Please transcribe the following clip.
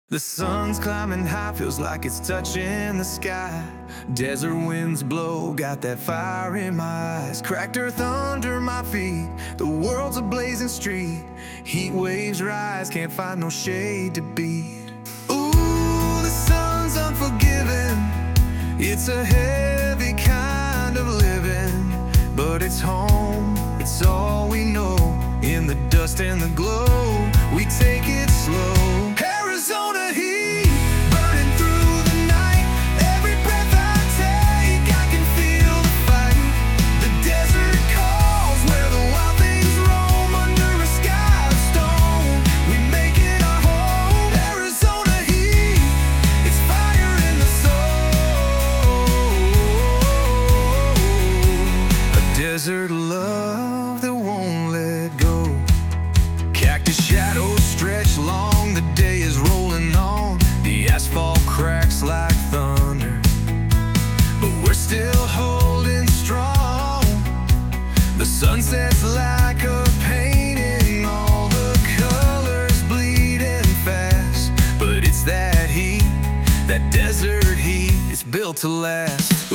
The sun's climbing high, feels like it's touching the sky. Desert winds blow, got that fire in my eyes. Cracked earth under my feet, the world's a blazing street. Heat waves rise, can't find no shade to beat. Ooh, the sun's unforgiving. It's a heavy kind of living, but it's home, it's all we know. In the dust and the glow, we take it slow. Arizona heat, burning through the night. Every breath I take, I can feel the fight. The desert calls, where the wild things roam. Under a sky of stone, we make it our home. Arizona heat, it's fire in the soul. A desert love that won't let go. Cactus shadows stretch long, the day is rolling on. The asphalt cracks like thunder, but we're still holding strong. The sun sets like a painting, all the colors bleeding fast. But it's that heat, that desert heat, it's built to last.